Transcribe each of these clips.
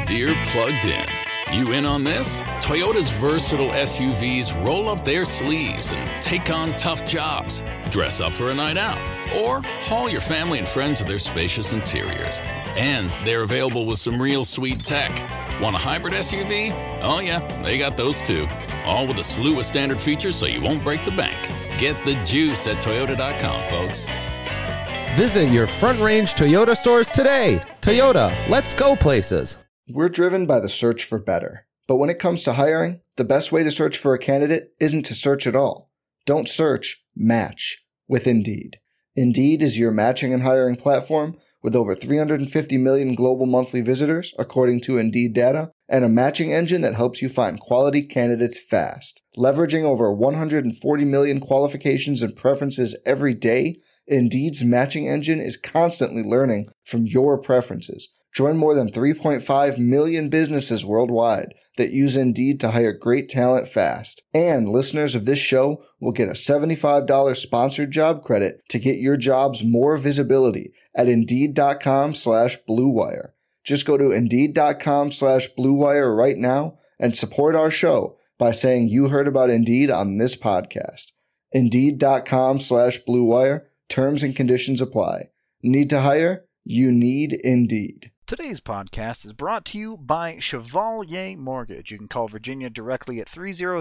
Deere plugged in. You in on this? Toyota's versatile SUVs roll up their sleeves and take on tough jobs. Dress up for a night out, or haul your family and friends with their spacious interiors. And they're available with some real sweet tech. Want a hybrid SUV? Oh yeah, they got those too. All with a slew of standard features so you won't break the bank. Get the juice at Toyota.com, folks. Visit your Front Range Toyota stores today. Toyota, let's go places. We're driven by the search for better. But when it comes to hiring, the best way to search for a candidate isn't to search at all. Don't search, match with Indeed. Indeed is your matching and hiring platform with over 350 million global monthly visitors, according to Indeed data, and a matching engine that helps you find quality candidates fast. Leveraging over 140 million qualifications and preferences every day, Indeed's matching engine is constantly learning from your preferences. Join more than 3.5 million businesses worldwide that use Indeed to hire great talent fast. And listeners of this show will get a $75 sponsored job credit to get your jobs more visibility at Indeed.com/Blue Wire. Just go to Indeed.com/Blue Wire right now and support our show by saying you heard about Indeed on this podcast. Indeed.com/Blue Wire. Terms and conditions apply. Need to hire? You need Indeed. Today's podcast is brought to you by Chevalier Mortgage. You can call Virginia directly at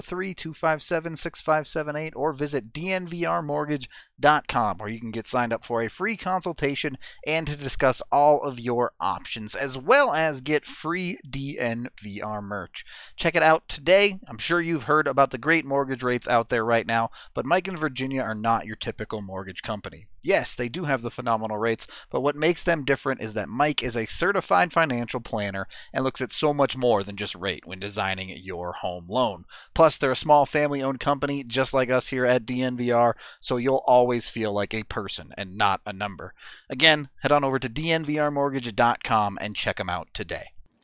303-257-6578 or visit dnvrmortgage.com, where you can get signed up for a free consultation and to discuss all of your options, as well as get free DNVR merch. Check it out today. I'm sure you've heard about the great mortgage rates out there right now, but Mike and Virginia are not your typical mortgage company. Yes, they do have the phenomenal rates, but what makes them different is that Mike is a certified financial planner and looks at so much more than just rate when designing your home loan. Plus, they're a small family-owned company just like us here at DNVR, so you'll always feel like a person and not a number. Again, head on over to dnvrmortgage.com and check them out today.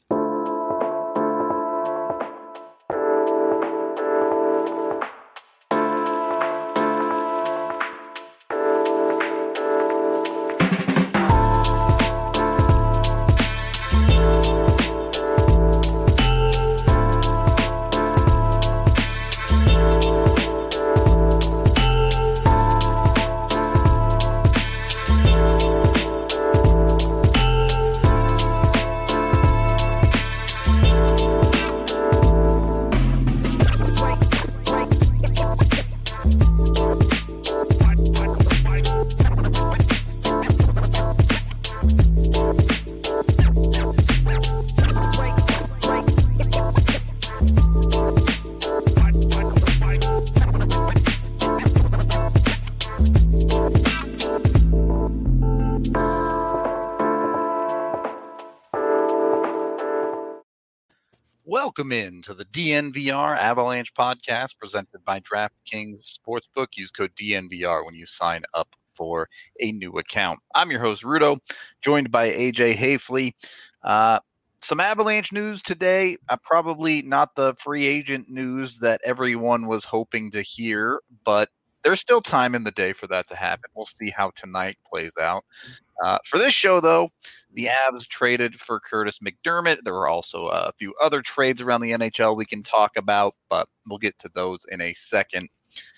Welcome in to the DNVR Avalanche podcast presented by DraftKings Sportsbook. Use code DNVR when you sign up for a new account. I'm your host, Rudo, joined by AJ Hayfley. Some Avalanche news today, probably not the free agent news that everyone was hoping to hear, but there's still time in the day for that to happen. We'll see how tonight plays out. For this show, though, the Avs traded for Curtis McDermott. There were also a few other trades around the NHL we can talk about, but we'll get to those in a second.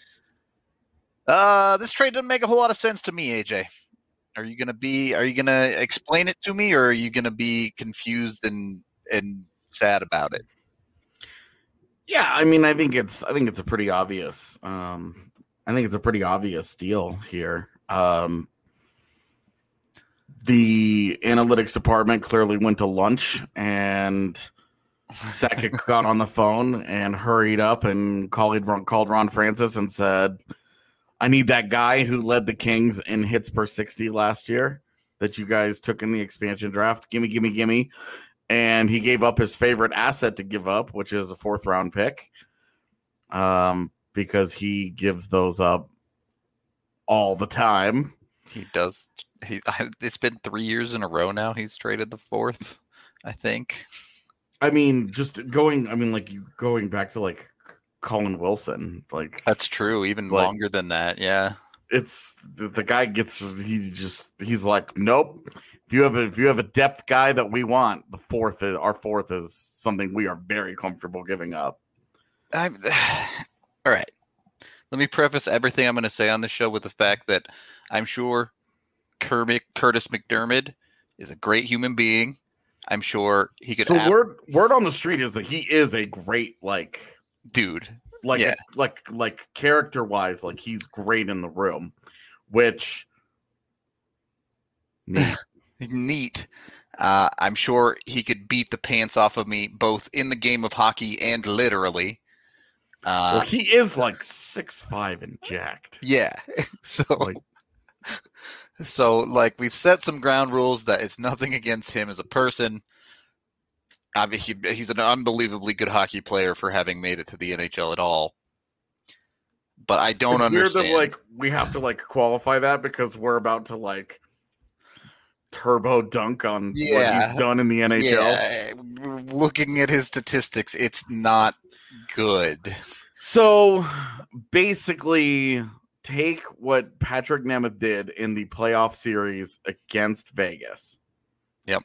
This trade doesn't make a whole lot of sense to me, AJ. Are you gonna explain it to me, or are you gonna be confused and sad about it? Yeah, I mean, I think it's a pretty obvious. I think it's a pretty obvious deal here. The analytics department clearly went to lunch, and Sakic got on the phone and hurried up and called Ron Francis and said, I need that guy who led the Kings in hits per 60 last year that you guys took in the expansion draft. Gimme. And he gave up his favorite asset to give up, which is a 4th round pick, because he gives those up all the time. He does. It's been 3 years in a row now. He's traded the 4th, I think. I mean, going back to like Colin Wilson, like that's true. Even longer than that. Yeah. It's the guy he's like, nope. If you have a depth guy that we want, our fourth is something we are very comfortable giving up. All right. Let me preface everything I'm going to say on the show with the fact that I'm sure Curtis McDermott is a great human being. I'm sure he could. So word on the street is that he is a great dude. Like character wise, like he's great in the room, which neat. I'm sure he could beat the pants off of me both in the game of hockey and literally. Well, he is like 6'5" and jacked. Yeah. So we've set some ground rules that it's nothing against him as a person. Obviously, he's an unbelievably good hockey player for having made it to the NHL at all. But I don't understand. Weird that we have to qualify that because we're about to turbo dunk on what he's done in the NHL. Yeah. Looking at his statistics, it's not good. So basically, take what Patrick Nemeth did in the playoff series against Vegas. Yep.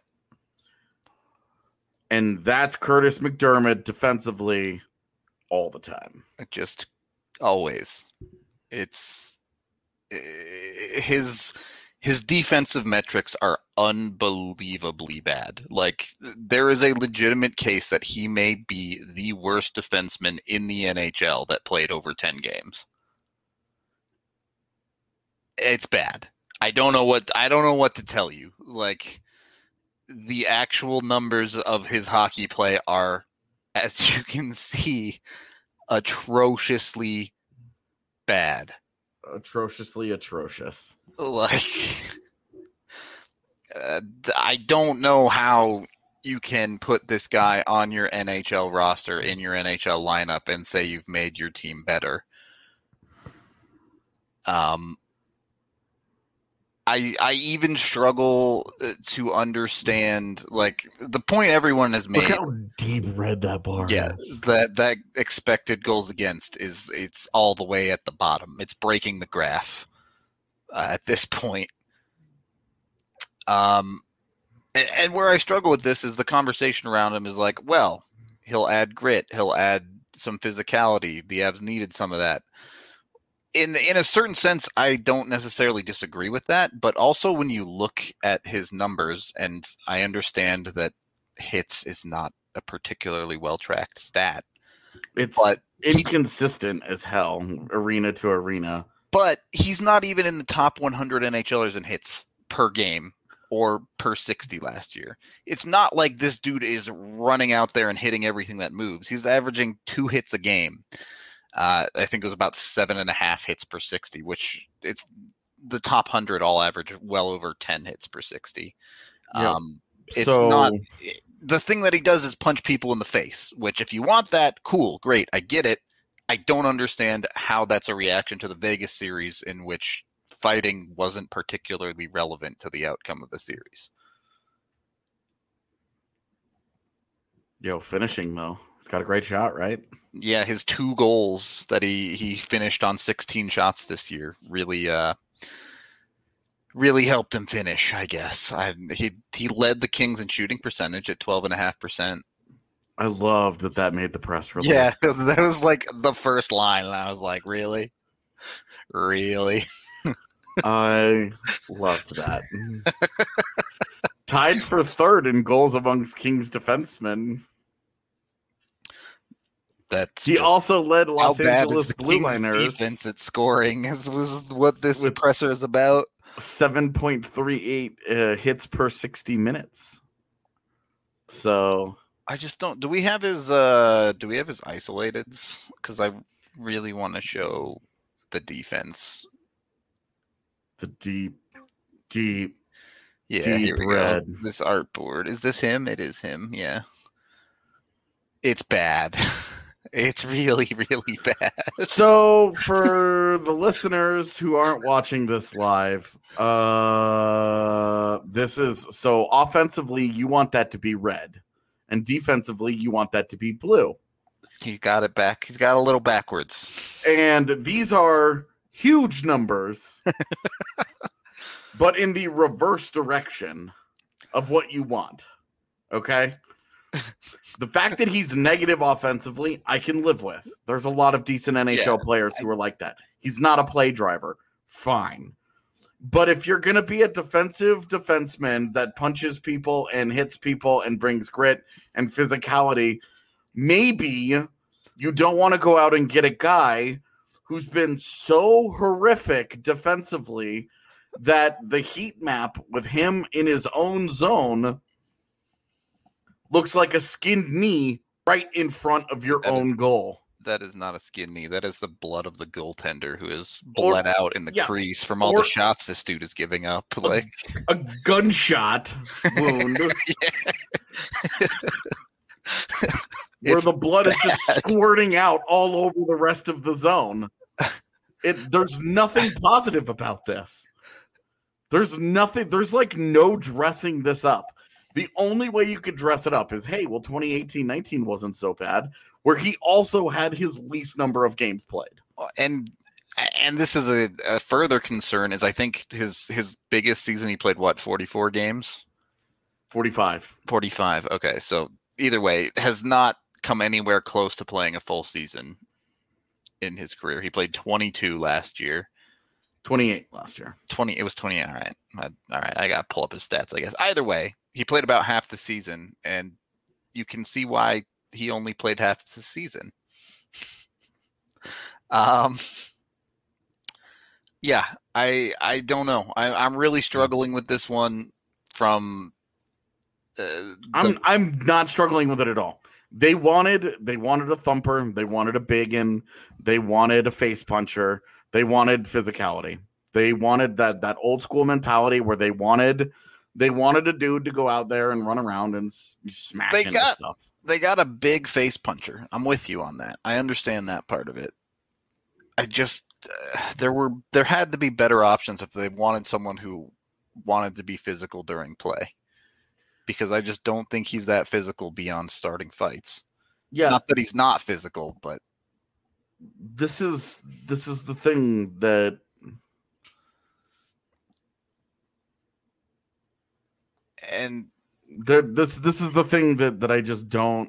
And that's Curtis McDermott defensively all the time. Just always. It's his defensive metrics are unbelievably bad. There is a legitimate case that he may be the worst defenseman in the NHL that played over 10 games. It's bad. I don't know what to tell you. The actual numbers of his hockey play are, as you can see, atrociously bad. Atrociously atrocious. I don't know how you can put this guy on your NHL roster in your NHL lineup and say you've made your team better. I even struggle to understand the point everyone has made. Look how deep red that bar is. That expected goals against it's all the way at the bottom. It's breaking the graph at this point. And where I struggle with this is the conversation around him is well, he'll add grit, he'll add some physicality. The Avs needed some of that. In a certain sense, I don't necessarily disagree with that, but also when you look at his numbers, and I understand that hits is not a particularly well-tracked stat. It's inconsistent as hell, arena to arena. But he's not even in the top 100 NHLers in hits per game or per 60 last year. It's not like this dude is running out there and hitting everything that moves. He's averaging 2 hits a game. I think it was about 7.5 hits per 60, which it's the top 100 all average well over 10 hits per 60. Yep. It's not the thing that he does is punch people in the face, which if you want that, cool, great. I get it. I don't understand how that's a reaction to the Vegas series in which fighting wasn't particularly relevant to the outcome of the series. Finishing though. He's got a great shot, right? Yeah, his 2 goals that he finished on 16 shots this year really helped him finish, I guess. He led the Kings in shooting percentage at 12.5%. I loved that made the press release. Yeah, that was the first line, and I was like, really? Really? I loved that. Tied for 3rd in goals amongst Kings defensemen. He also led Los Angeles Blue Liners. Defense at scoring was what this presser is about. 7.38 hits per 60 minutes. So I just don't. Do we have his isolateds? Because I really want to show the defense. The deep. Yeah, deep here we red. go. This artboard. Is this him? It is him. Yeah. It's bad. It's really, really bad. So for the listeners who aren't watching this live, so offensively, you want that to be red. And defensively, you want that to be blue. He got it back. He's got a little backwards. And these are huge numbers, but in the reverse direction. of what you want. Okay? The fact that he's negative offensively, I can live with. There's a lot of decent NHL players who are like that. He's not a play driver. Fine. But if you're going to be a defensive defenseman that punches people and hits people and brings grit and physicality, maybe you don't want to go out and get a guy who's been so horrific defensively that the heat map with him in his own zone looks like a skinned knee right in front of your own goal. That is not a skin knee. That is the blood of the goaltender who is bled out in the crease from all the shots this dude is giving up. Like a gunshot wound. Where the blood is just squirting out all over the rest of the zone. There's nothing positive about this. There's like no dressing this up. The only way you could dress it up is, hey, well, 2018-19 wasn't so bad, where he also had his least number of games played. And this is a further concern is I think his biggest season he played, 44 games? 45. 45, okay. So either way, has not come anywhere close to playing a full season in his career. He played 22 last year. 28 last year. It was 28, all right. I got to pull up his stats, I guess. Either way, he played about half the season, and you can see why he only played half the season. Yeah, I don't know. I'm really struggling with this one from I'm not struggling with it at all. They wanted a thumper, they wanted a biggin, they wanted a face puncher, they wanted physicality. They wanted that old school mentality where they wanted a dude to go out there and run around and smash into stuff. They got a big face puncher. I'm with you on that. I understand that part of it. I just there had to be better options if they wanted someone who wanted to be physical during play. Because I just don't think he's that physical beyond starting fights. Yeah. Not that he's not physical, but this is the thing that this is the thing that I just don't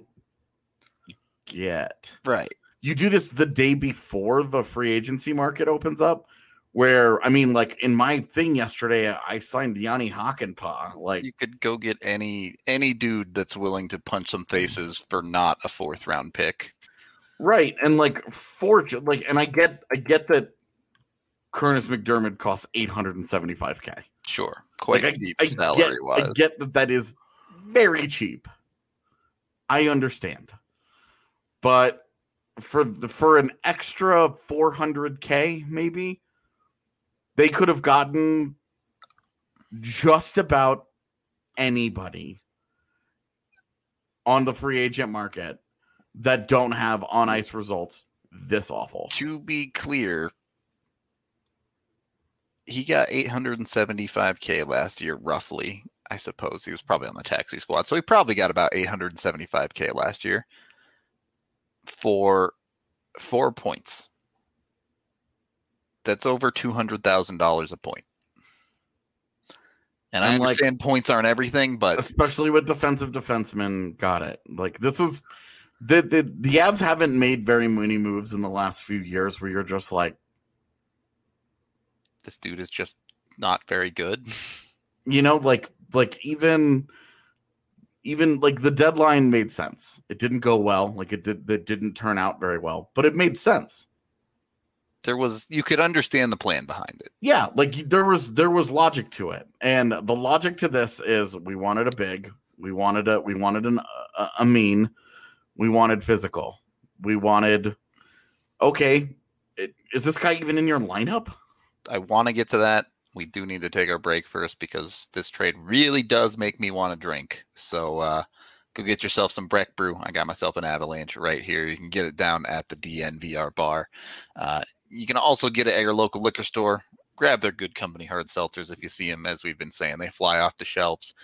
get. Right. You do this the day before the free agency market opens up, where, I mean, like in my thing yesterday, I signed Yanni Hakanpää. Like, you could go get any dude that's willing to punch some faces for not a 4th round pick. Right. And and I get that Kurtis McDermott costs $875K. Sure. Quite deep salary wise. I get that is very cheap. I understand. But for an extra $400K, maybe, they could have gotten just about anybody on the free agent market that don't have on ice results this awful. To be clear, he got $875K last year, roughly. I suppose he was probably on the taxi squad, so he probably got about $875K last year for 4 points. That's over $200,000 a point. And I understand points aren't everything, but especially with defensive defensemen, got it. Like, this is the Avs haven't made very many moves in the last few years where you're just like, this dude is just not very good. You know, like even like the deadline made sense. It didn't go well. Like it didn't turn out very well, but it made sense. You could understand the plan behind it. Yeah, like there was logic to it. And the logic to this is we wanted a big, we wanted a mean, we wanted physical. We wanted, okay, is this guy even in your lineup? I want to get to that. We do need to take our break first because this trade really does make me want to drink. So go get yourself some Breck Brew. I got myself an Avalanche right here. You can get it down at the DNVR bar. You can also get it at your local liquor store. Grab their Good Company hard seltzers if you see them, as we've been saying. They fly off the shelves.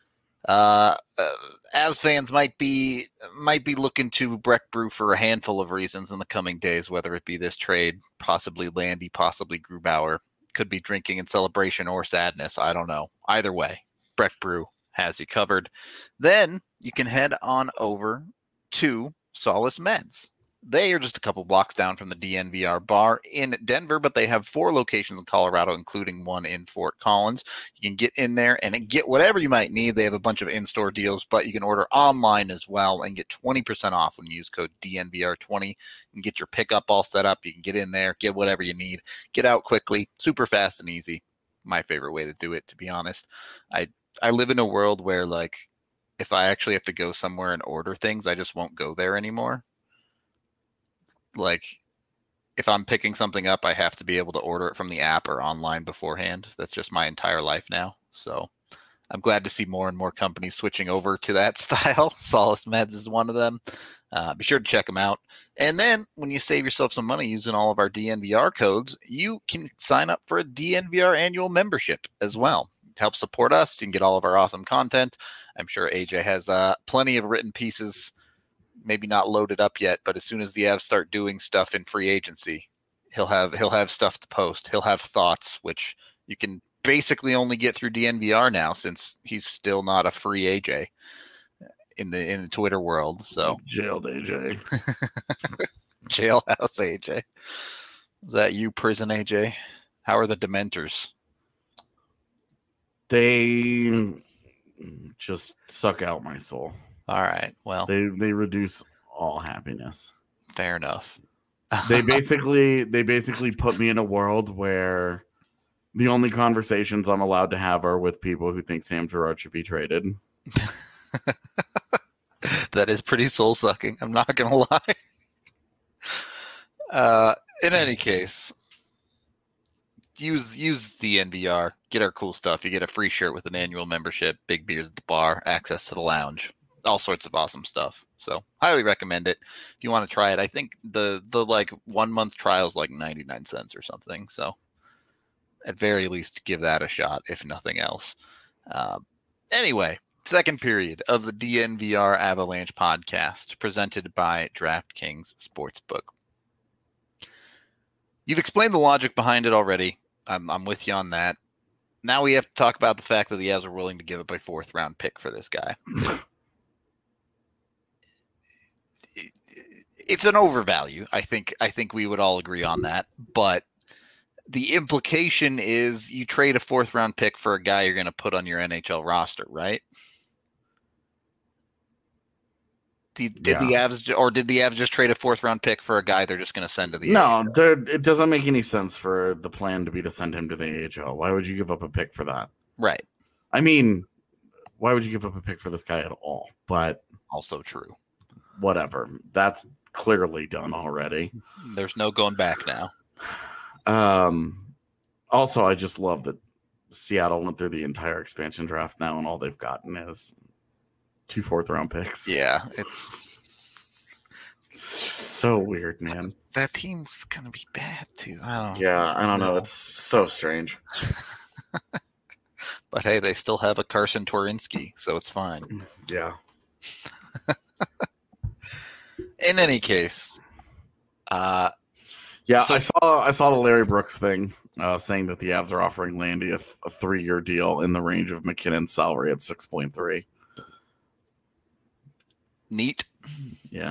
Avs fans might be looking to Breck Brew for a handful of reasons in the coming days, whether it be this trade, possibly Landy, possibly Grubauer. Could be drinking in celebration or sadness. I don't know. Either way, Breck Brew has you covered. Then you can head on over to Solace Meds. They are just a couple blocks down from the DNVR bar in Denver, but they have 4 locations in Colorado, including one in Fort Collins. You can get in there and get whatever you might need. They have a bunch of in-store deals, but you can order online as well and get 20% off when you use code DNVR20 and get your pickup all set up. You can get in there, get whatever you need, get out quickly, super fast and easy. My favorite way to do it, to be honest. I live in a world where, like, if I actually have to go somewhere and order things, I just won't go there anymore. Like, if I'm picking something up, I have to be able to order it from the app or online beforehand. That's just my entire life now. So I'm glad to see more and more companies switching over to that style. Solace Meds is one of them. Be sure to check them out. And then when you save yourself some money using all of our DNVR codes, you can sign up for a DNVR annual membership as well. It helps support us. You can get all of our awesome content. I'm sure AJ has plenty of written pieces, maybe not loaded up yet, but as soon as the Avs start doing stuff in free agency, he'll have stuff to post. He'll have thoughts, which you can basically only get through DNVR now, since he's still not a free AJ in the Twitter world. So Jailed AJ. Jailhouse AJ. Is that you, prison AJ? How are the Dementors? They just suck out my soul. All right. Well, They reduce all happiness. fair enough. They basically put me in a world where the only conversations I'm allowed to have are with people who think Sam Girard should be traded. That is pretty soul sucking. I'm not gonna lie. In any case, use the NVR. Get our cool stuff. You get a free shirt with an annual membership, big beers at the bar, access to the lounge, all sorts of awesome stuff. So highly recommend it if you want to try it. I think the like 1 month trial is like 99 cents or something. So at very least, give that a shot, if nothing else. Anyway, second period of the DNVR Avalanche podcast, presented by DraftKings Sportsbook. You've explained the logic behind it already. I'm with you on that. Now we have to talk about the fact that the Avs are willing to give up a 4th round pick for this guy. It's an overvalue. I think we would all agree on that. But the implication is you trade a 4th round pick for a guy you're going to put on your NHL roster, right? Did the Avs just trade a 4th round pick for a guy they're just going to send to the AHL? It doesn't make any sense for the plan to be to send him to the AHL. Why would you give up a pick for that? Right. I mean, why would you give up a pick for this guy at all? But also true. Whatever. That's clearly done already. There's no going back now. Also, I just love that Seattle went through the entire expansion draft now, and all they've gotten is 2 4th round picks. Yeah, it's so weird, man. That team's gonna be bad too. I don't know. It's so strange. But hey, they still have a Carson Twarynski, so it's fine. Yeah. In any case, I saw the Larry Brooks thing saying that the Avs are offering Landy a 3-year deal in the range of McKinnon's salary at 6.3. Neat. Yeah.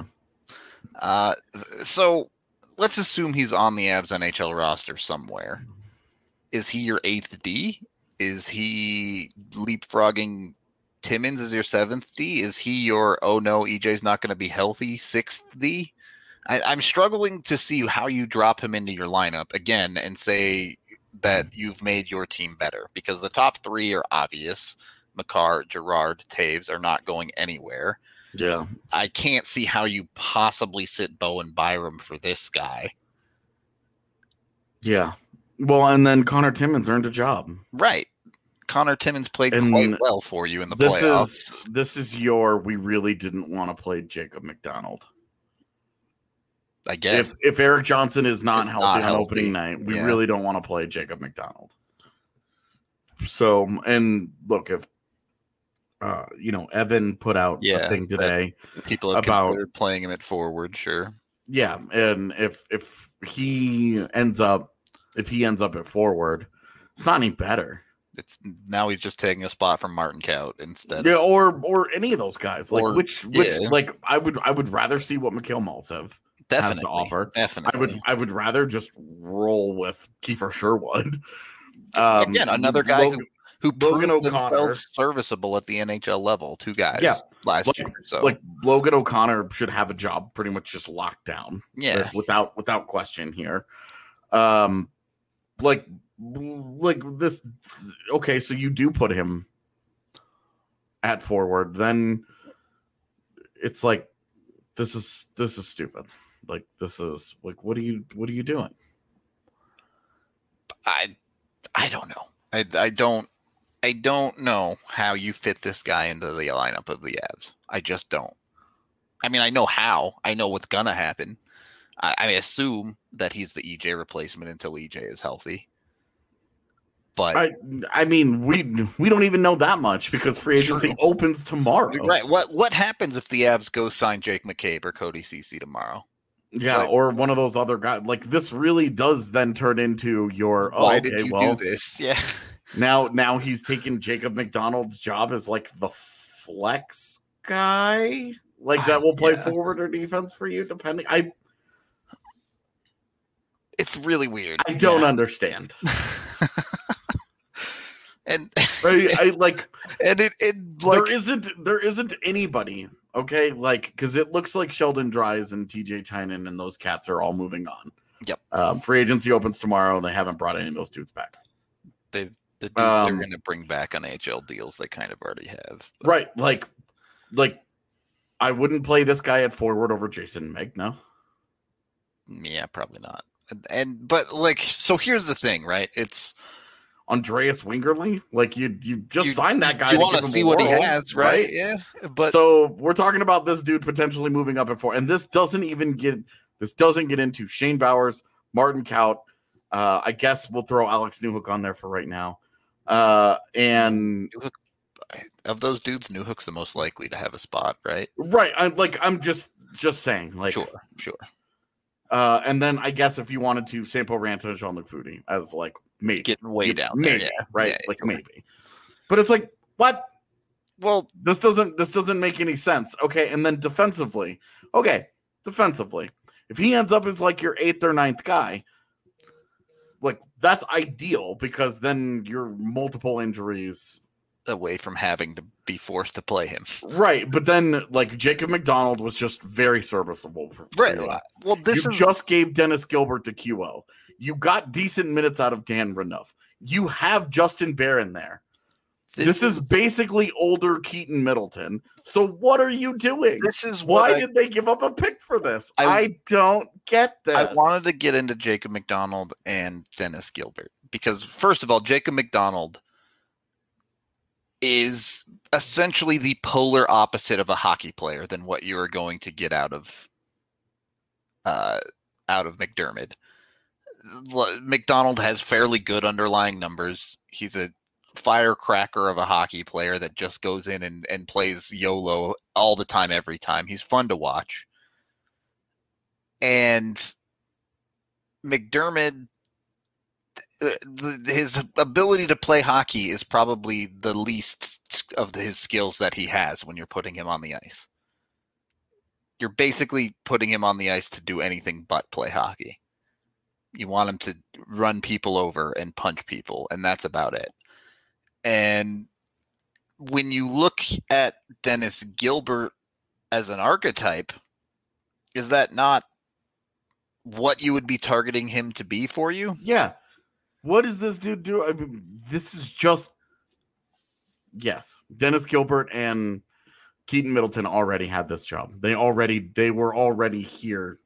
So let's assume he's on the Avs NHL roster somewhere. Is he your 8th D? Is he leapfrogging Timmins as your 7th D? Is he your, oh no, EJ's not going to be healthy 6th D? I'm struggling to see how you drop him into your lineup again and say that you've made your team better, because the top 3 are obvious. Makar, Girard, Taves are not going anywhere. Yeah. I can't see how you possibly sit Bowen Byram for this guy. Yeah. Well, and then Connor Timmins earned a job. Right. Connor Timmins played quite well for you in the playoffs. This is your, we really didn't want to play Jacob McDonald. I guess. If Eric Johnson is not healthy on opening night, we really don't want to play Jacob McDonald. So, and look, if Evan put out a thing today. People have considered playing him at forward, sure. Yeah, and if he ends up at forward, it's not any better. It's now he's just taking a spot from Martin Kaut instead. Yeah, or any of those guys. Like which yeah. like I would rather see what Mikhail Maltsev has to offer. Definitely. I would rather just roll with Kiefer Sherwood. Again, another guy who Logan proved O'Connor himself serviceable at the NHL level. 2 guys last year. So like Logan O'Connor should have a job pretty much just locked down. Yeah. Without question here. Like this. Okay, so you do put him at forward, then it's like this is stupid. Like this is like what are you doing? I don't know. I don't know how you fit this guy into the lineup of the Avs. I just don't. I mean, I know how. I know what's gonna happen. I assume that he's the EJ replacement until EJ is healthy. But I mean, we don't even know that much because free agency opens tomorrow. Right. What happens if the Avs go sign Jake McCabe or Cody Ceci tomorrow? Yeah, or one of those other guys. Like this really does then turn into your why did you do this? Yeah. Now he's taking Jacob McDonald's job as like the flex guy, like that will play forward or defense for you, depending. It's really weird. I don't understand. And I like, and it like there isn't anybody, okay, like because it looks like Sheldon Dries and TJ Tynan and those cats are all moving on. Yep. Free agency opens tomorrow and they haven't brought any of those dudes back. The dudes they're going to bring back on HL deals they kind of already have. But. Right, like I wouldn't play this guy at forward over Jason Meg, no. Yeah, probably not. But like, so here's the thing, right? It's Andreas Wingerly, like you just signed that guy. You want to see what he has, right? Yeah. But so we're talking about this dude potentially moving up at 4, and this doesn't get into Shane Bowers, Martin Kaut. I guess we'll throw Alex Newhook on there for right now. And Newhook, of those dudes, Newhook's the most likely to have a spot, right? Right. I'm just saying, like, sure. And then I guess if you wanted to, Sampo Ranta, Jean-Luc Foudy as like maybe getting way down maybe, there, yeah. Right? Yeah, like sure. maybe. But it's like, what? Well, this doesn't make any sense. Okay, and then defensively, if he ends up as like your 8th or 9th guy, like that's ideal because then you're multiple injuries away from having to be forced to play him. Right, but then like Jacob McDonald was just very serviceable. Right. Well, you just gave Dennis Gilbert to QO. You got decent minutes out of Dan Renouf. You have Justin Barron there. This is basically older Keaton Middleton. So what are you doing? This is why did they give up a pick for this? I don't get that. I wanted to get into Jacob McDonald and Dennis Gilbert because first of all, Jacob McDonald is essentially the polar opposite of a hockey player than what you are going to get out of McDermott. McDonald has fairly good underlying numbers. He's a firecracker of a hockey player that just goes in and plays YOLO all the time, every time. He's fun to watch. And McDermott, his ability to play hockey is probably the least of his skills that he has when you're putting him on the ice. You're basically putting him on the ice to do anything but play hockey. You want him to run people over and punch people, and that's about it. And when you look at Dennis Gilbert as an archetype, is that not what you would be targeting him to be for you? Yeah. What does this dude do? I mean, this is just... Yes. Dennis Gilbert and Keaton Middleton already had this job. They were already here.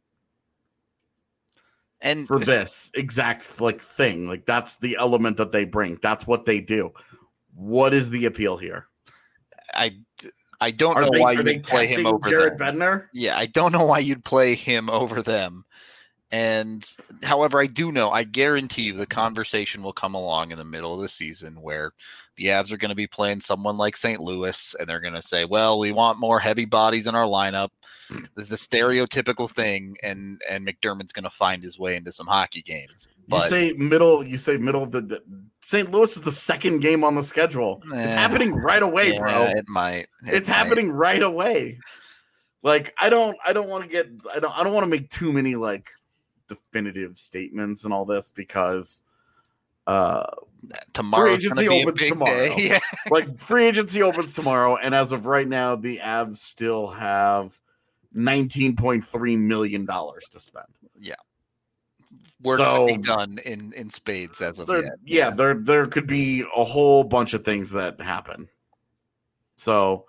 And for this exact like thing. Like that's the element that they bring. That's what they do. What is the appeal here? I don't know why you'd play him over Jared them. Bednar? Yeah, I don't know why you'd play him over them. And however, I guarantee you the conversation will come along in the middle of the season where the Avs are going to be playing someone like St. Louis and they're going to say, well, we want more heavy bodies in our lineup. This is the stereotypical thing. And McDermott's going to find his way into some hockey games. But You say middle of the St. Louis is the second game on the schedule. It's happening right away, bro. It might. It's happening right away. Like I don't want to make too many like definitive statements and all this because tomorrow free agency opens tomorrow. Yeah. Like free agency opens tomorrow, and as of right now, the Avs still have $19.3 million to spend. Yeah. Work to be done in spades as of yet. Yeah, there could be a whole bunch of things that happen. So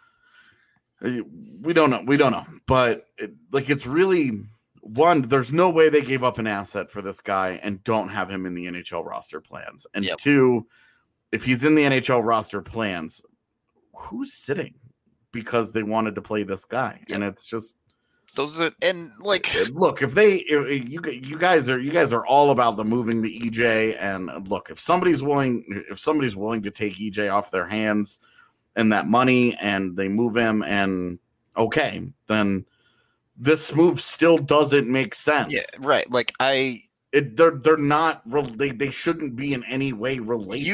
we don't know. But it's really one, there's no way they gave up an asset for this guy and don't have him in the NHL roster plans. And two, if he's in the NHL roster plans, who's sitting because they wanted to play this guy? Yep. And it's just those are look, if you guys are all about the moving the EJ, and look, if somebody's willing to take EJ off their hands and that money and they move him, and okay, then this move still doesn't make sense. Yeah, right. Like they're not. They shouldn't be in any way related.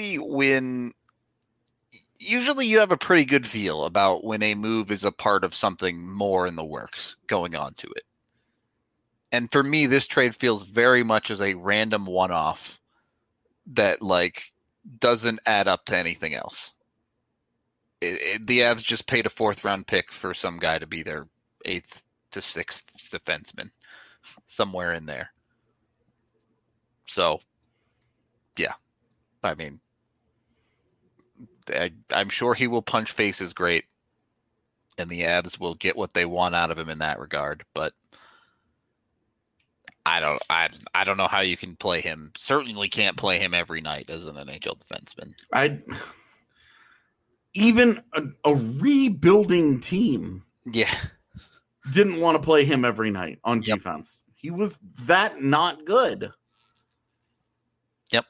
Usually you have a pretty good feel about when a move is a part of something more in the works going on to it. And for me, this trade feels very much as a random one-off that doesn't add up to anything else. The Avs just paid a 4th round pick for some guy to be their 8th to 6th defenseman, somewhere in there. So, yeah, I mean, I'm sure he will punch faces great, and the Avs will get what they want out of him in that regard. But I don't know how you can play him. Certainly can't play him every night as an NHL defenseman. Even a rebuilding team, didn't want to play him every night on defense. He was that not good. Yep.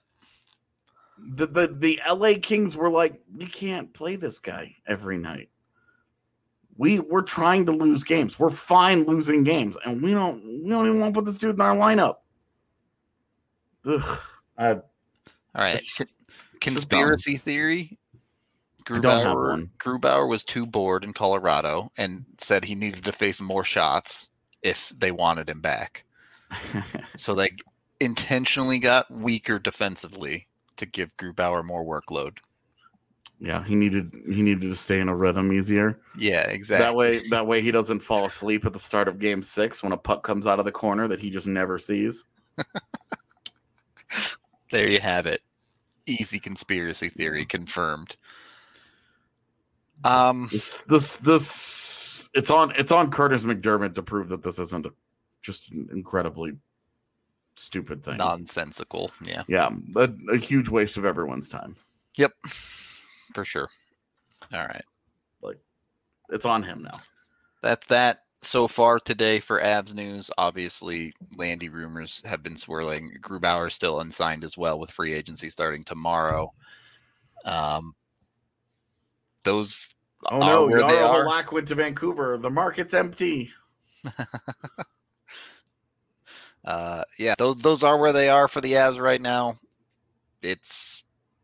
The LA Kings were like, we can't play this guy every night. We're trying to lose games. We're fine losing games, and we don't even want to put this dude in our lineup. All right. Conspiracy theory. Grubauer was too bored in Colorado and said he needed to face more shots if they wanted him back. So they intentionally got weaker defensively to give Grubauer more workload. Yeah, he needed to stay in a rhythm easier. Yeah, exactly. That way he doesn't fall asleep at the start of game 6 when a puck comes out of the corner that he just never sees. There you have it. Easy conspiracy theory confirmed. This it's on Curtis McDermott to prove that this isn't just an incredibly stupid thing. Nonsensical. Yeah. Yeah. A huge waste of everyone's time. Yep. For sure. All right. It's on him now. That's that so far today for Avs news. Obviously, Landy rumors have been swirling. Grubauer still unsigned as well, with free agency starting tomorrow. Those where they are. Halak went to Vancouver. The market's empty. Yeah, those are where they are for the Avs right now. It's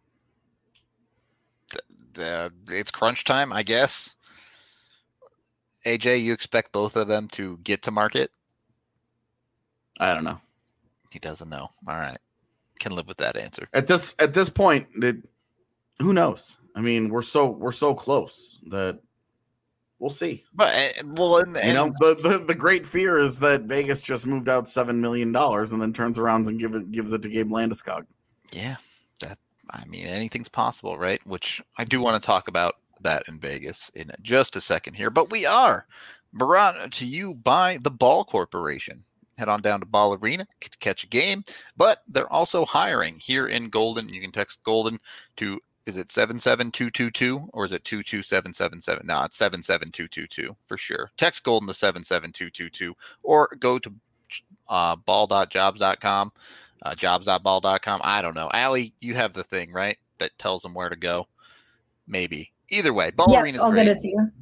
crunch time, I guess. AJ, you expect both of them to get to market? I don't know. He doesn't know. All right, can live with that answer. At this point, who knows? I mean, we're so close that we'll see. But the great fear is that Vegas just moved out $7 million and then turns around and gives it to Gabe Landeskog. Yeah, anything's possible, right? Which I do want to talk about that in Vegas in just a second here. But we are brought to you by the Ball Corporation. Head on down to Ball Arena to catch a game. But they're also hiring here in Golden. You can text Golden to, is it 77222 or is it 22777? No, it's 77222 for sure. Text Golden to 77222 or go to ball.jobs.com, jobs.ball.com. I don't know. Allie, you have the thing, right? That tells them where to go. Maybe. Either way, Ball Arena's I'll great. get it to you.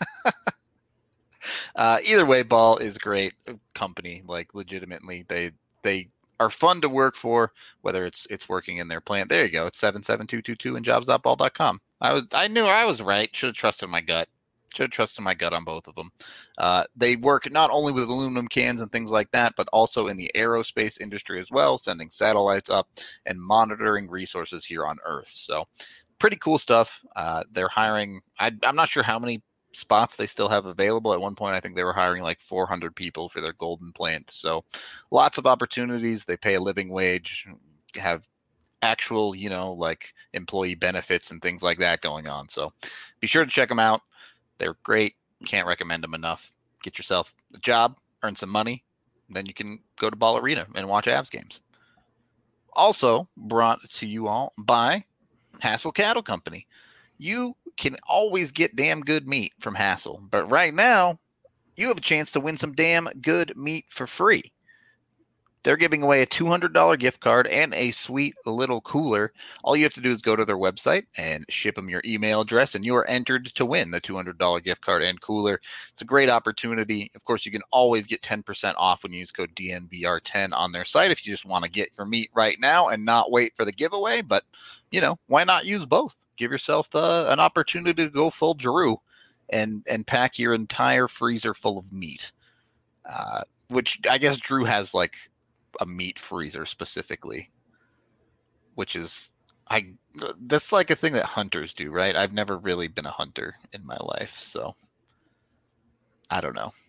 Either way, Ball is great company. Legitimately, They are fun to work for, whether it's working in their plant. There you go. It's 77222 and jobs.ball.com. I knew I was right. Should have trusted my gut. Should have trusted my gut on both of them. They work not only with aluminum cans and things like that, but also in the aerospace industry as well, sending satellites up and monitoring resources here on Earth. So pretty cool stuff. They're hiring. I'm not sure how many spots they still have available. At one point, I think they were hiring like 400 people for their golden plant. So lots of opportunities. They pay a living wage, have actual, like employee benefits and things like that going on. So be sure to check them out. They're great. Can't recommend them enough. Get yourself a job, earn some money, and then you can go to Ball Arena and watch Avs games. Also brought to you all by Hassel Cattle Company. You can always get damn good meat from Hassel, but right now you have a chance to win some damn good meat for free. They're giving away a $200 gift card and a sweet little cooler. All you have to do is go to their website and ship them your email address, and you are entered to win the $200 gift card and cooler. It's a great opportunity. Of course, you can always get 10% off when you use code DNVR10 on their site if you just want to get your meat right now and not wait for the giveaway. But, why not use both? Give yourself an opportunity to go full Drew and pack your entire freezer full of meat, which I guess Drew has like a meat freezer specifically, which is that's like a thing that hunters do, right? I've never really been a hunter in my life, so I don't know.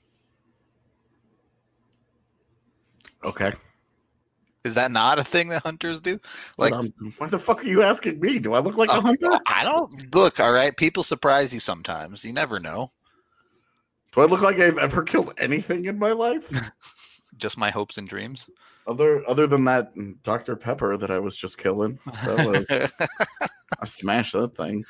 Okay. Is that not a thing that hunters do? Like, why the fuck are you asking me? Do I look like a hunter? I don't look. All right, people surprise you sometimes. You never know. Do I look like I've ever killed anything in my life? Just my hopes and dreams. Other than that Dr. Pepper that I was just killing. I smashed that thing.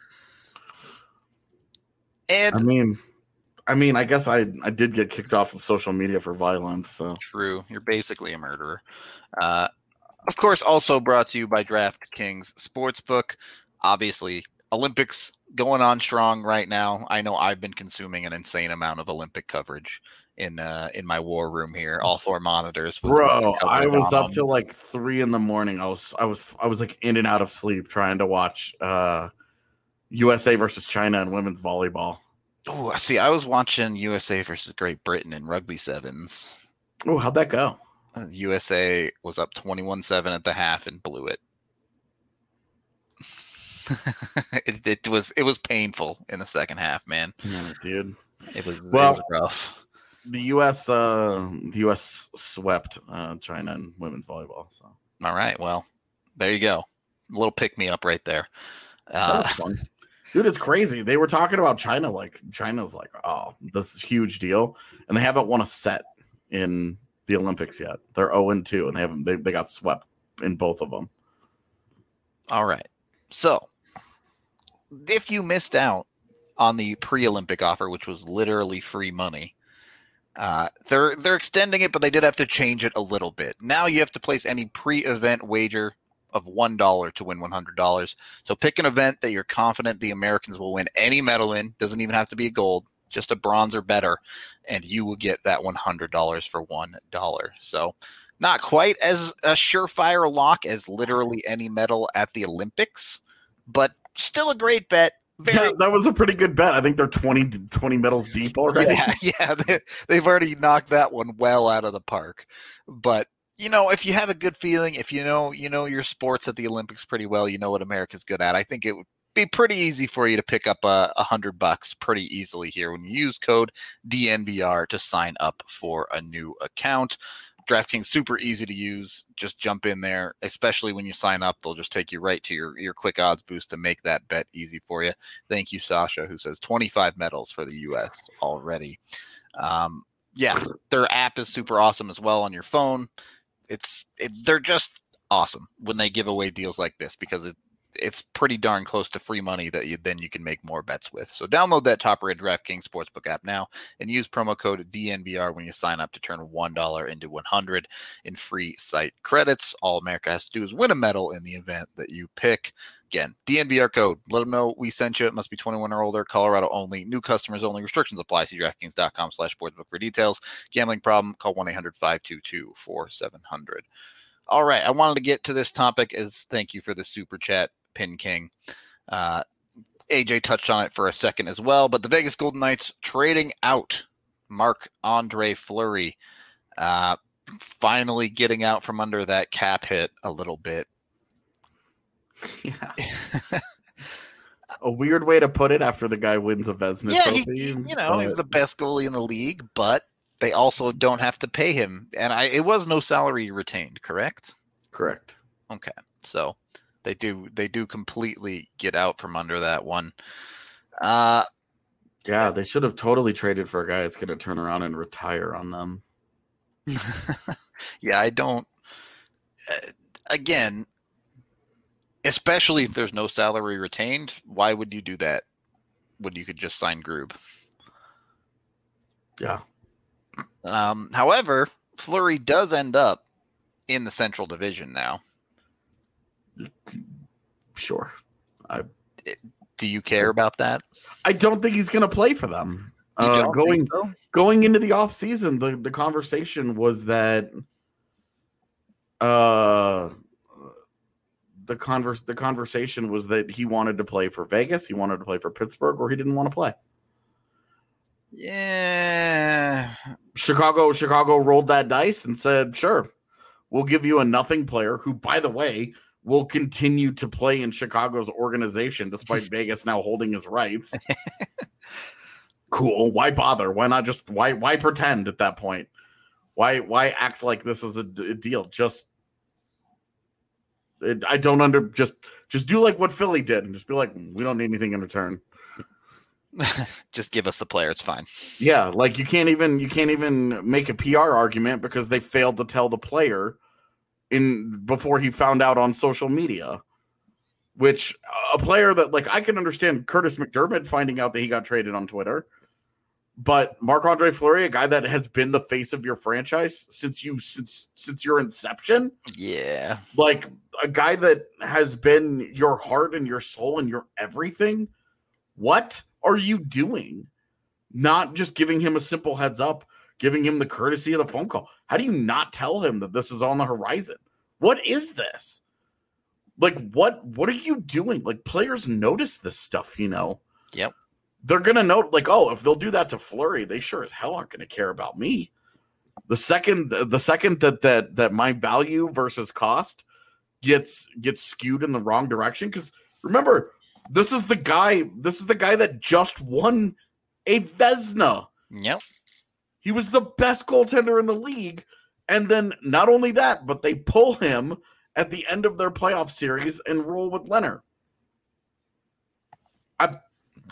And I mean, I guess I did get kicked off of social media for violence. So true. You're basically a murderer. Of course, also brought to you by DraftKings Sportsbook. Obviously, Olympics going on strong right now. I know I've been consuming an insane amount of Olympic coverage in my war room here. All 4 monitors. Bro, I was up till like 3 a.m. I was like in and out of sleep trying to watch USA versus China and women's volleyball. Oh, see, I was watching USA versus Great Britain in rugby sevens. Oh, how'd that go? USA was up 21-7 at the half and blew it. It was painful in the second half, man. Yeah, dude. It was rough. The U.S. swept China in women's volleyball. So all right, well, there you go. A little pick me up right there. That was fun. Dude, it's crazy. They were talking about China. Like China's like, oh, this is a huge deal, and they haven't won a set in the Olympics yet. They're 0-2, and they got swept in both of them. All right. So, if you missed out on the pre-Olympic offer, which was literally free money, they're extending it, but they did have to change it a little bit. Now you have to place any pre-event wager of $1 to win $100. So pick an event that you're confident the Americans will win any medal in. Doesn't even have to be a gold, just a bronze or better, and you will get that $100 for $1. So not quite as a surefire lock as literally any medal at the Olympics, but still a great bet. Yeah, that was a pretty good bet. I think they're 20 medals deep already. Yeah, they've already knocked that one well out of the park. But if you have a good feeling, if you know your sports at the Olympics pretty well, you know what America's good at. I think it would be pretty easy for you to pick up $100 pretty easily here when you use code DNVR to sign up for a new account. DraftKings super easy to use. Just jump in there, especially when you sign up. They'll just take you right to your quick odds boost to make that bet easy for you. Thank you, Sasha, who says 25 medals for the U.S. already. Yeah, their app is super awesome as well on your phone. They're just awesome when they give away deals like this because it's pretty darn close to free money that you can make more bets with. So download that top-rated DraftKings Sportsbook app now and use promo code DNVR when you sign up to turn $1 into $100 in free site credits. All America has to do is win a medal in the event that you pick. Again, DNVR code. Let them know we sent you. It must be 21 or older. Colorado only. New customers only. Restrictions apply. See DraftKings.com/sportsbook for details. Gambling problem? Call 1-800-522-4700. All right. I wanted to get to this topic as thank you for the super chat, Pin King. AJ touched on it for a second as well, but the Vegas Golden Knights trading out Marc-Andre Fleury, finally getting out from under that cap hit a little bit. Yeah. A weird way to put it after the guy wins a Vezina trophy. He's the best goalie in the league, but they also don't have to pay him. And it was no salary retained, correct? Correct. Okay. So they do completely get out from under that one. Yeah, they should have totally traded for a guy that's going to turn around and retire on them. Yeah, I don't. Again, especially if there's no salary retained, why would you do that when you could just sign Grube? Yeah. However, Fleury does end up in the Central Division now. Sure. Do you care about that? I don't think he's going to play for them. Going into the offseason, the conversation was that the conversation was that he wanted to play for Vegas, he wanted to play for Pittsburgh, or he didn't want to play. Yeah. Chicago rolled that dice and said, sure, we'll give you a nothing player who, by the way, will continue to play in Chicago's organization despite Vegas now holding his rights. Cool. Why bother? Why not just why pretend at that point? Why act like this is a deal? Just do like what Philly did and just be like, we don't need anything in return. Just give us the player. It's fine. Yeah, like you can't even make a PR argument because they failed to tell the player before he found out on social media. Which a player that, like, I can understand Curtis McDermott finding out that he got traded on Twitter, but Marc-Andre Fleury, a guy that has been the face of your franchise since your inception, yeah, like a guy that has been your heart and your soul and your everything. What are you doing? Not just giving him a simple heads up, giving him the courtesy of the phone call. How do you not tell him that this is on the horizon? What is this? Like, what are you doing? Like, players notice this stuff, you know? Yep. They're going to know, like, oh, if they'll do that to Fleury, they sure as hell aren't going to care about me. The second that my value versus cost gets skewed in the wrong direction, because remember, this is the guy that just won a Vezina. Yep. He was the best goaltender in the league. And then not only that, but they pull him at the end of their playoff series and roll with Leonard. I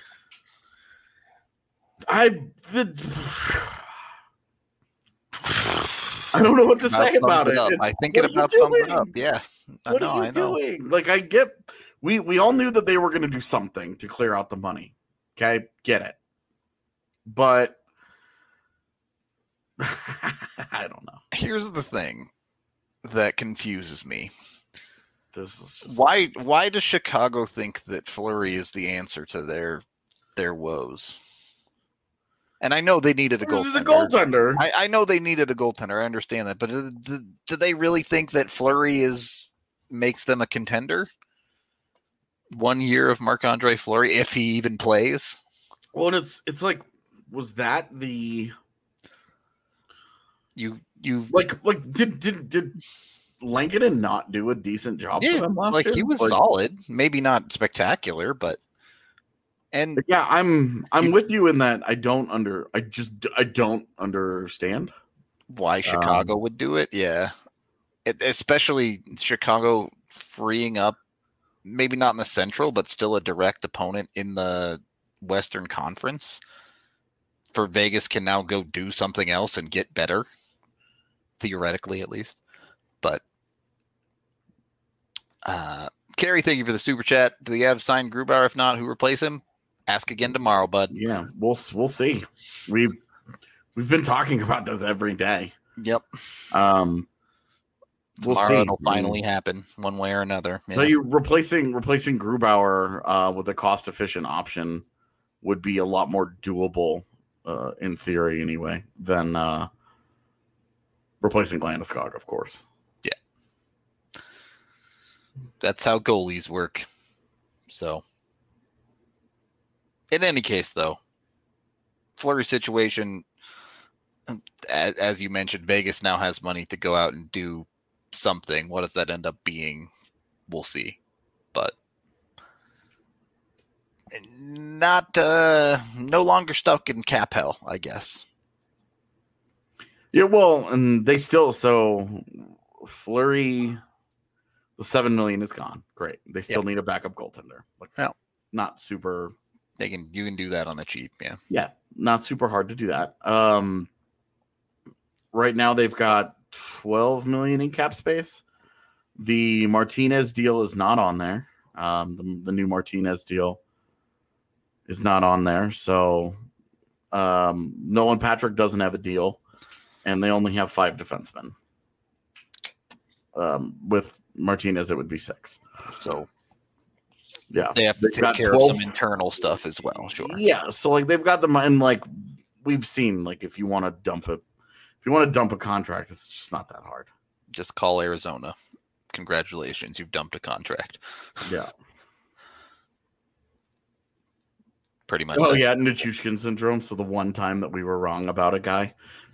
don't know what to say about it. I think it about sums it up. Yeah. What are you doing? Like, I get, we all knew that they were going to do something to clear out the money. Okay, get it. But I don't know. Here's the thing that confuses me. This is just... Why does Chicago think that Fleury is the answer to their woes? And I know they needed a goaltender. This is a goaltender. I know they needed a goaltender. I understand that. But do they really think that Fleury makes them a contender? 1 year of Marc-Andre Fleury, if he even plays? Well, it's like, was that the... You like did Lankinen not do a decent job for them last year? He was solid, maybe not spectacular, but yeah, I'm with you in that I don't understand why Chicago would do it. Yeah, especially Chicago freeing up, maybe not in the Central, but still a direct opponent in the Western Conference. For Vegas can now go do something else and get better. Theoretically, at least, but Kerry, thank you for the super chat. Do the Avs sign Grubauer? If not, who replace him? Ask again tomorrow, bud. Yeah, we'll see. We've been talking about this every day. Yep. We'll Tomorrow see. it'll finally happen one way or another. Yeah. So you replacing Grubauer with a cost efficient option would be a lot more doable in theory anyway than replacing Landeskog, of course. Yeah. That's how goalies work. So in any case, though, Fleury situation, as you mentioned, Vegas now has money to go out and do something. What does that end up being? We'll see. But not no longer stuck in cap hell, I guess. Yeah, well, and they still Fleury, the $7 million is gone. Great. They still need a backup goaltender. Like, not super. You can do that on the cheap, yeah. Yeah, not super hard to do that. Right now they've got $12 million in cap space. The Martinez deal is not on there. The new Martinez deal is not on there. So Nolan Patrick doesn't have a deal, and they only have 5 defensemen. With Martinez, it would be 6. So yeah, they have to take care of some internal stuff as well. Sure. Yeah, so like they've got them, and like we've seen, like if you want to dump a contract, it's just not that hard. Just call Arizona. Congratulations, you've dumped a contract. Yeah. Pretty much. Oh yeah, Nichushkin syndrome. So the one time that we were wrong about a guy.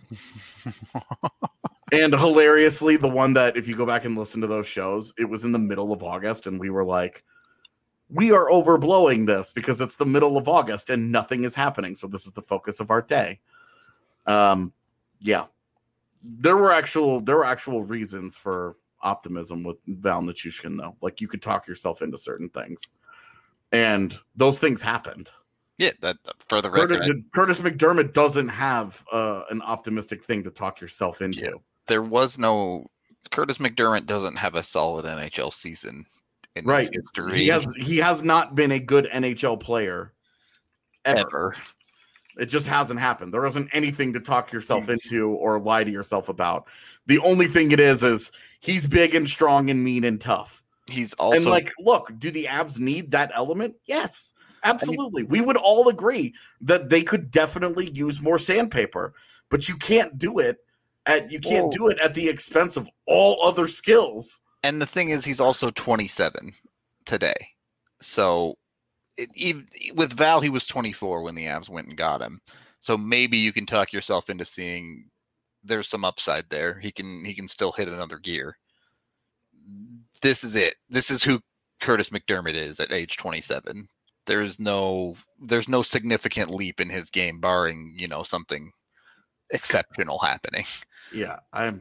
And hilariously, the one that if you go back and listen to those shows, it was in the middle of August, and we were like, we are overblowing this because it's the middle of August and nothing is happening. So this is the focus of our day. Yeah. There were actual reasons for optimism with Val Nichushkin, though. Like you could talk yourself into certain things, and those things happened. Yeah, that for the record, Curtis McDermott doesn't have an optimistic thing to talk yourself into. Yeah, there was no Curtis McDermott doesn't have a solid NHL season in his history. He has not been a good NHL player ever. It just hasn't happened. There isn't anything to talk yourself into or lie to yourself about. The only thing it is he's big and strong and mean and tough. He's also and like, look, do the Avs need that element? Yes, absolutely. We would all agree that they could definitely use more sandpaper, but you can't do it at the expense of all other skills. And the thing is, he's also 27 today. So with Val, he was 24 when the Avs went and got him. So maybe you can talk yourself into seeing there's some upside there. He can still hit another gear. This is it. This is who Curtis McDermott is at age 27. There's no significant leap in his game, barring something exceptional happening. Yeah,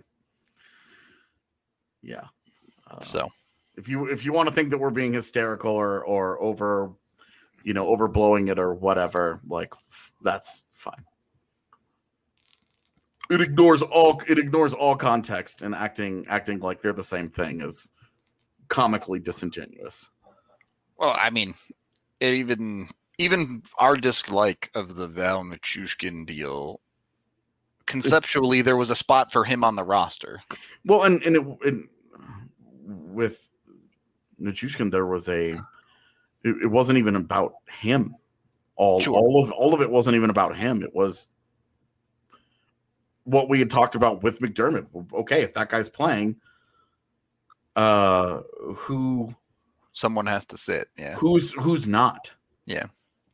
Yeah. So if you want to think that we're being hysterical or over, overblowing it or whatever, like that's fine. It ignores all context, and acting like they're the same thing is comically disingenuous. Well, I mean, even our dislike of the Val Nichushkin deal, conceptually, there was a spot for him on the roster. Well, and with Nichushkin, there was it wasn't even about him. All of it wasn't even about him. It was what we had talked about with McDermott. Okay, if that guy's playing, who someone has to sit. Yeah. Who's not? Yeah.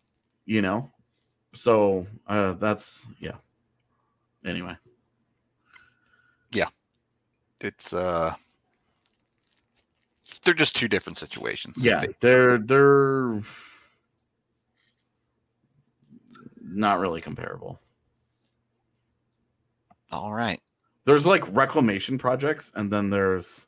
So that's Anyway. Yeah. It's they're just two different situations. Yeah, they're not really comparable. All right. There's like reclamation projects, and then there's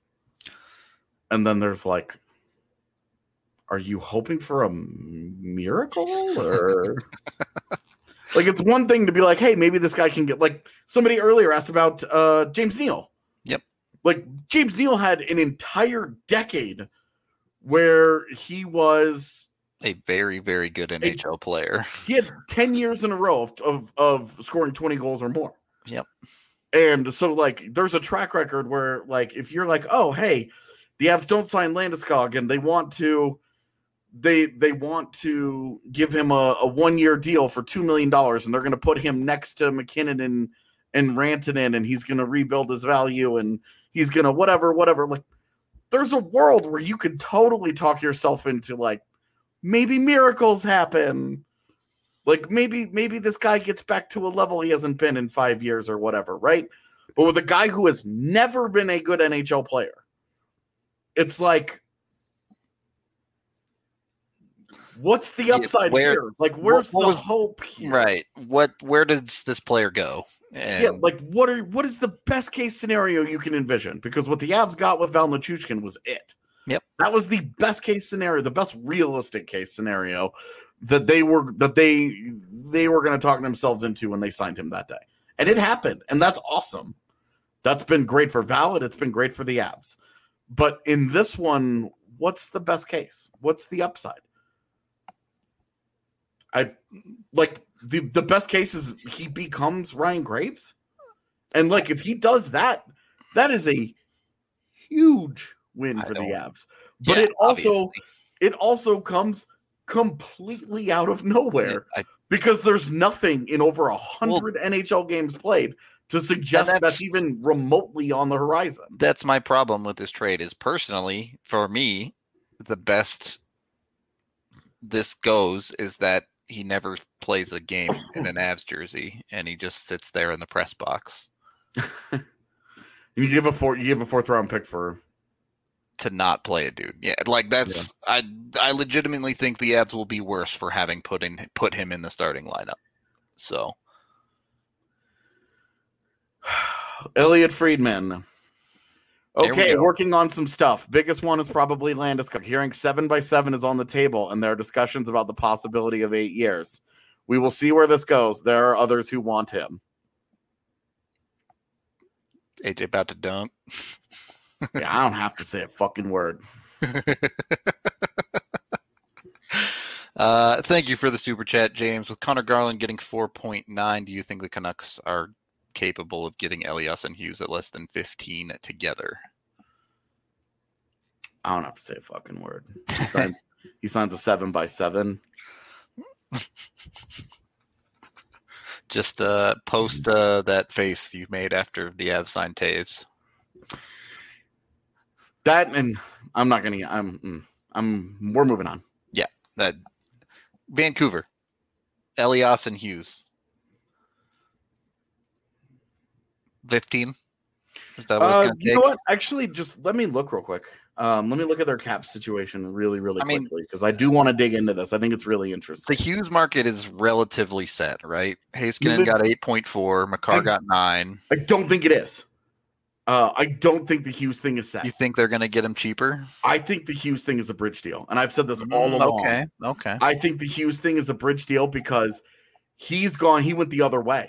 like, are you hoping for a miracle or like it's one thing to be like, hey, maybe this guy can get, like somebody earlier asked about James Neal. Yep. Like James Neal had an entire decade where he was a very, very good NHL player. He had 10 years in a row of scoring 20 goals or more. Yep. And so, like, there's a track record where, like, if you're like, oh, hey, the Avs don't sign Landeskog and they want to give him a 1-year deal for $2 million, and they're going to put him next to McKinnon and Rantanen, and he's going to rebuild his value, and he's going to whatever. Like, there's a world where you could totally talk yourself into, like, maybe miracles happen. Like, maybe this guy gets back to a level he hasn't been in 5 years or whatever, right? But with a guy who has never been a good NHL player, it's like, what's the upside here? Like, where's the hope here? Right. Where does this player go? And... yeah, like, what is the best case scenario you can envision? Because what the Avs got with Val Nichushkin was it. Yep. That was the best case scenario, the best realistic case scenario that they were going to talk themselves into when they signed him that day. And it happened, and that's awesome. That's been great for Val, and it's been great for the Avs. But in this one, what's the best case? What's the upside? I like the best case is he becomes Ryan Graves. And like, if he does that, that is a huge win for the Avs. But yeah, it also comes completely out of nowhere because there's nothing in over 100 NHL games played to suggest that's even remotely on the horizon. That's my problem with this trade is, personally, for me, the best this goes is that he never plays a game in an Avs jersey, and he just sits there in the press box. You give a fourth round pick for to not play a dude. Yeah, like that's I legitimately think the Avs will be worse for having put him in the starting lineup. So Elliot Friedman. Okay, working on some stuff. Biggest one is probably Landeskog. Hearing 7x7 is on the table, and there are discussions about the possibility of 8 years. We will see where this goes. There are others who want him. AJ about to dunk. Yeah, I don't have to say a fucking word. Thank you for the super chat, James. With Connor Garland getting 4.9, do you think the Canucks are capable of getting Elias and Hughes at less than 15 together? I don't have to say a fucking word. He signs a 7x7. Just post that face you made after the Avs signed Taves. That, and I'm not gonna. We're moving on. Yeah, that Vancouver, Elias and Hughes. 15. Is that what it's going to take? You know what? Actually, just let me look real quick. Let me look at their cap situation really quickly, because I do want to dig into this. I think it's really interesting. The Hughes market is relatively set, right? Heiskanen got 8.4. Makar got 9. I don't think it is. I don't think the Hughes thing is set. You think they're going to get him cheaper? I think the Hughes thing is a bridge deal, and I've said this all along. Okay. I think the Hughes thing is a bridge deal because he's gone. He went the other way.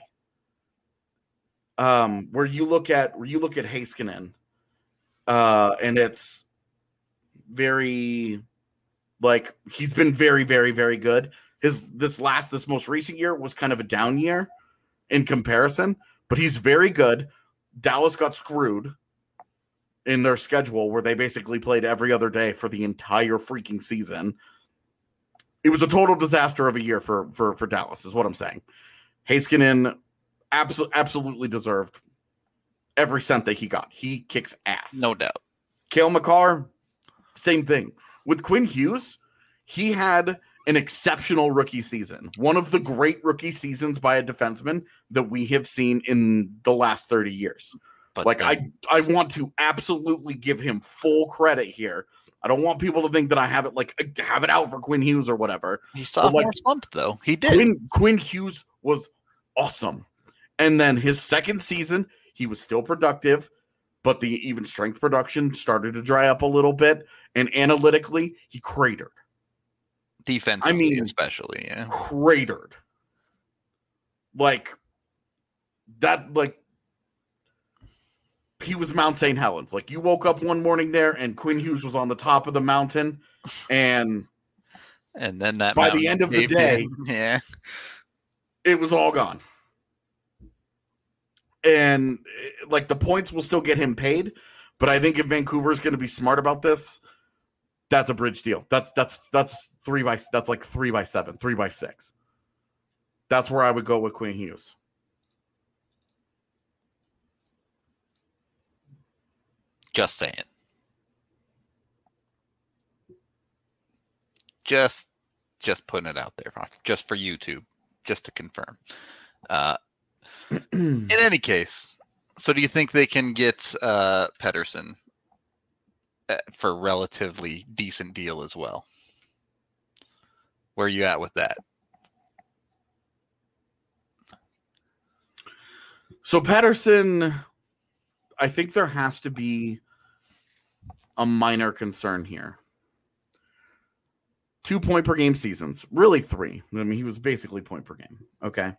Where you look at Heiskanen, and it's very, like, he's been very, very, very good. This most recent year was kind of a down year in comparison, but he's very good. Dallas got screwed in their schedule where they basically played every other day for the entire freaking season. It was a total disaster of a year for Dallas, is what I'm saying. Heiskanen absolutely deserved every cent that he got. He kicks ass. No doubt. Cale Makar, same thing. With Quinn Hughes, he had an exceptional rookie season. One of the great rookie seasons by a defenseman that we have seen in the last 30 years. But like, I want to absolutely give him full credit here. I don't want people to think that I have it out for Quinn Hughes or whatever. He sophomore slumped, though. He did. Quinn Hughes was awesome. And then his second season, he was still productive, but the even strength production started to dry up a little bit. And analytically, he cratered. Defensively, especially, yeah. Cratered. Like, that, like, he was Mount St. Helens. Like, you woke up one morning there and Quinn Hughes was on the top of the mountain, and then that by the end of the day, yeah, it was all gone. And like, the points will still get him paid, but I think if Vancouver's going to be smart about this, that's a bridge deal. That's like 3 by 7, 3 by 6. That's where I would go with Quinn Hughes. Just saying. Just putting it out there, just for YouTube, just to confirm. In any case, so do you think they can get Pettersson for a relatively decent deal as well? Where are you at with that? So Pettersson, I think there has to be a minor concern here. 2 point per game seasons, really 3. I mean, he was basically point per game. Okay.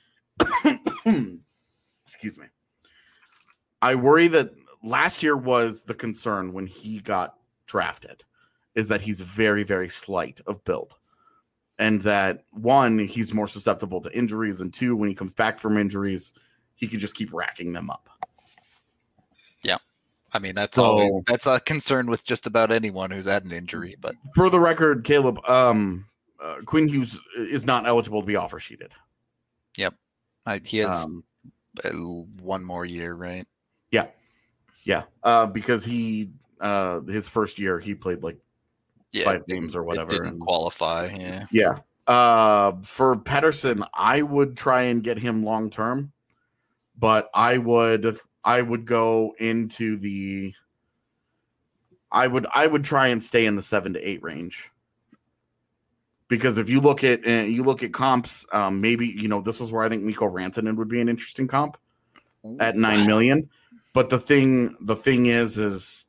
Excuse me. I worry that last year was the concern when he got drafted, is that he's very, very slight of build. And that, 1, he's more susceptible to injuries, and 2, when he comes back from injuries, he can just keep racking them up. Yeah. I mean, that's a concern with just about anyone who's had an injury. But for the record, Caleb, Quinn Hughes is not eligible to be offer sheeted. Yep. He has 1 more year, right? Yeah. Because he his first year he played like 5 games or whatever. Didn't qualify. Yeah. For Pettersson, I would try and get him long term, but I would go into the. I would try and stay in the 7 to 8 range. Because if you look at comps, maybe this is where I think Mikko Rantanen would be an interesting comp at $9 million. But the thing is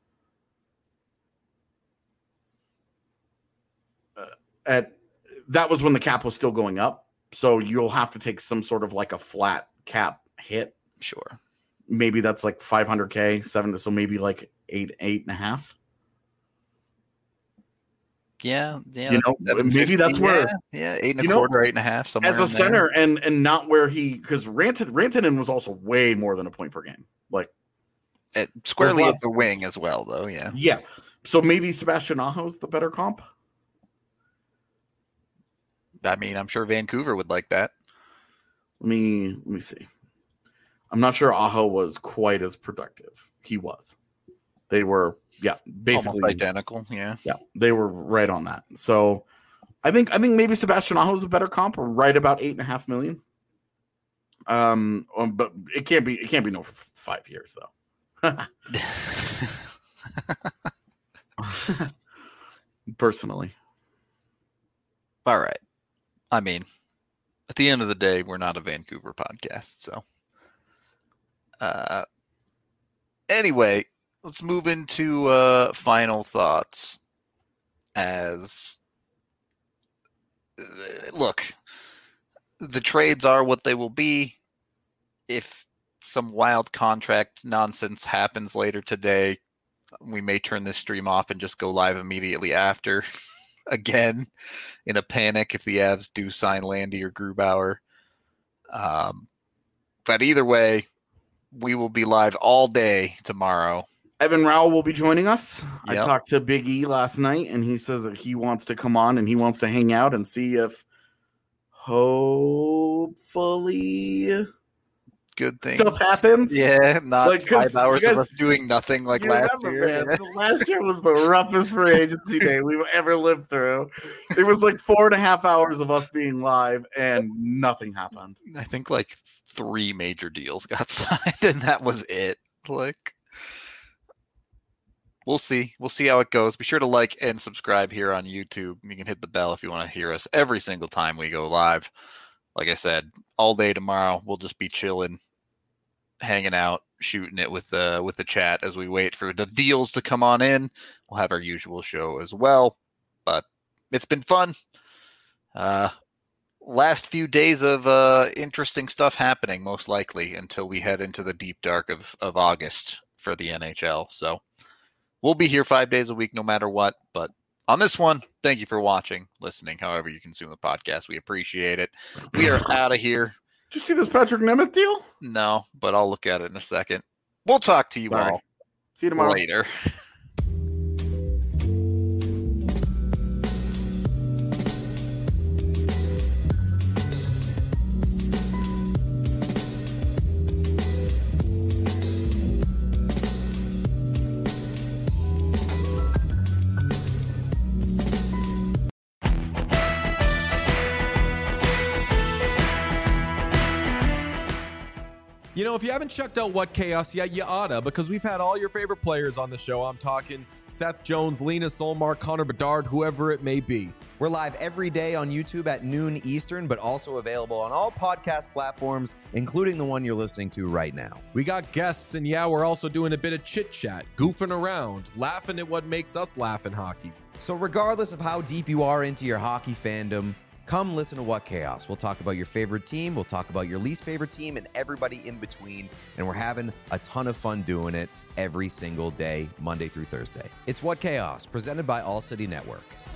that was when the cap was still going up, so you'll have to take some sort of like a flat cap hit. Sure, maybe that's like $500K, 7, so maybe like 8.5. Yeah. Maybe that's where 8 1/4, 8.5, somewhere as a center, and not where because Rantanen was also way more than a point per game, like squarely as the wing as well, though. Yeah. So maybe Sebastian Aho's the better comp. I mean, I'm sure Vancouver would like that. Let me see. I'm not sure Aho was quite as productive. He was. They were, basically almost identical. Yeah, they were right on that. So, I think maybe Sebastian Aho is a better comp, right about $8.5 million. But it can't be no for 5 years though. Personally. All right. I mean, at the end of the day, we're not a Vancouver podcast, so. Anyway, let's move into final thoughts. Look, the trades are what they will be. If some wild contract nonsense happens later today, we may turn this stream off and just go live immediately after. Again, in a panic if the Avs do sign Landy or Grubauer. But either way, we will be live all day tomorrow. Evan Rowell will be joining us. Yep. I talked to Big E last night, and he says that he wants to come on and he wants to hang out and see if hopefully good thing stuff happens. Yeah, not like 5 hours of us doing nothing like last year. Last year was the roughest free agency day we've ever lived through. It was like 4.5 hours of us being live and nothing happened. I think like 3 major deals got signed and that was it. Like, we'll see. We'll see how it goes. Be sure to like and subscribe here on YouTube. You can hit the bell if you want to hear us every single time we go live. Like I said, all day tomorrow, we'll just be chilling, hanging out, shooting it with the chat as we wait for the deals to come on in. We'll have our usual show as well, but it's been fun. Last few days of interesting stuff happening, most likely, until we head into the deep dark of August. for the NHL. So we'll be here 5 days a week, no matter what. But on this one, thank you for watching, listening, however you consume the podcast. We appreciate it. We are out of here. Did you see this Patrick Nemeth deal? No, but I'll look at it in a second. We'll talk to you all See you tomorrow. later. You know, if you haven't checked out What Chaos yet, you oughta, because we've had all your favorite players on the show. I'm talking Seth Jones, Lena Solmar, Connor Bedard, whoever it may be. We're live every day on YouTube at noon Eastern, but also available on all podcast platforms, including the one you're listening to right now. We got guests, and yeah, we're also doing a bit of chit-chat, goofing around, laughing at what makes us laugh in hockey. So regardless of how deep you are into your hockey fandom, come listen to What Chaos. We'll talk about your favorite team, we'll talk about your least favorite team, and everybody in between, and we're having a ton of fun doing it every single day, Monday through Thursday. It's What Chaos, presented by All City Network.